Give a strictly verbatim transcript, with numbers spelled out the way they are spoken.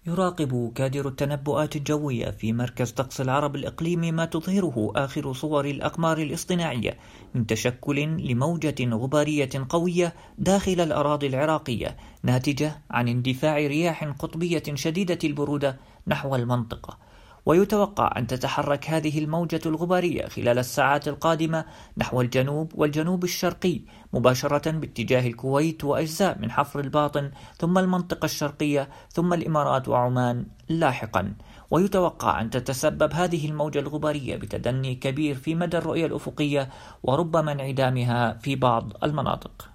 يراقب كادر التنبؤات الجوية في مركز طقس العرب الإقليمي ما تظهره آخر صور الأقمار الاصطناعية من تشكل لموجة غبارية قوية داخل الأراضي العراقية، ناتجة عن اندفاع رياح قطبية شديدة البرودة نحو المنطقة. ويتوقع أن تتحرك هذه الموجة الغبارية خلال الساعات القادمة نحو الجنوب والجنوب الشرقي، مباشرة باتجاه الكويت وأجزاء من حفر الباطن، ثم المنطقة الشرقية، ثم الإمارات وعمان لاحقا. ويتوقع أن تتسبب هذه الموجة الغبارية بتدني كبير في مدى الرؤية الأفقية، وربما انعدامها في بعض المناطق.